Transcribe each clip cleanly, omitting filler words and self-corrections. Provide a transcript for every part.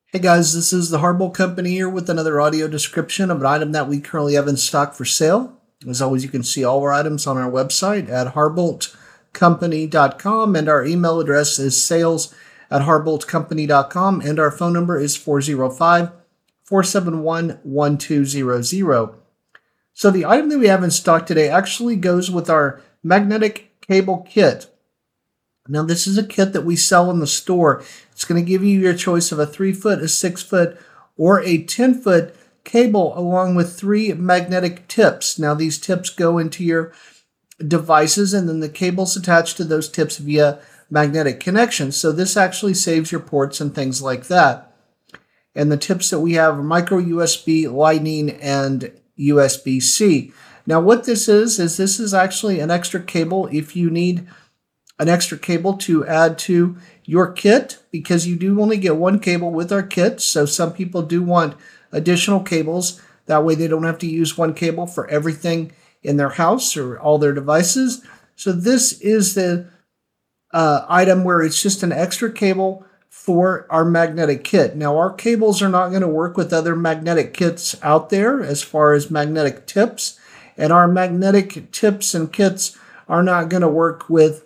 Hey guys, this is the Hardbolt Company here with another audio description of an item that we currently have in stock for sale. As always, you can see all our items on our website at hardboltcompany.com, and our email address is sales@hardboltcompany.com, and our phone number is 405-471-1200. So the item that we have in stock today actually goes with our magnetic cable kit. Now, this is a kit that we sell in the store. It's going to give you your choice of a 3-foot, a 6-foot, or a 10-foot cable along with 3 magnetic tips. Now, these tips go into your devices, and then the cable's attached to those tips via magnetic connections. So this actually saves your ports and things like that. And the tips that we have are micro USB, Lightning, and USB-C. Now, what this is this is actually an extra cable if you need an extra cable to add to your kit, because you do only get one cable with our kit. So some people do want additional cables. That way they don't have to use one cable for everything in their house or all their devices. So this is the item where it's just an extra cable for our magnetic kit. Now, our cables are not going to work with other magnetic kits out there as far as magnetic tips, and our magnetic tips and kits are not going to work with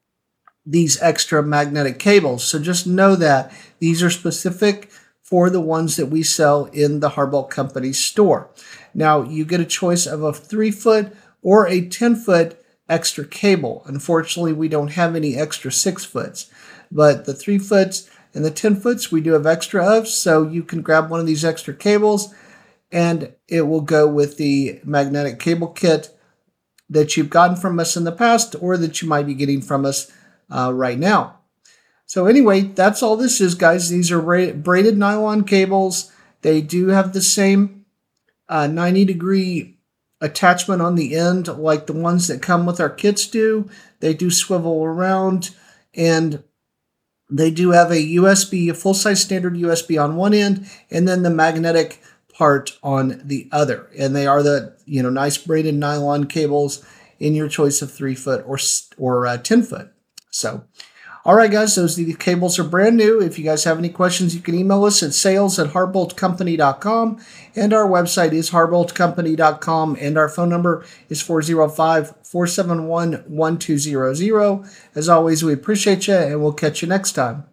these extra magnetic cables. So just know that these are specific for the ones that we sell in the Hardbolt Company store. Now, you get a choice of a 3-foot or a 10-foot extra cable. Unfortunately, we don't have any extra 6-foots, but the 3-foots and the 10-foots we do have extra of, so you can grab one of these extra cables and it will go with the magnetic cable kit that you've gotten from us in the past or that you might be getting from us right now. So anyway, that's all this is, guys. These are braided nylon cables. They do have the same 90-degree attachment on the end like the ones that come with our kits do. They do swivel around, and they do have a USB, a full-size standard USB on one end, and then the magnetic part on the other. And they are the nice braided nylon cables in your choice of 3-foot or 10-foot. So, all right, guys, those cables are brand new. If you guys have any questions, you can email us at sales@hardboltcompany.com, and our website is hardboltcompany.com, and our phone number is 405-471-1200. As always, we appreciate you, and we'll catch you next time.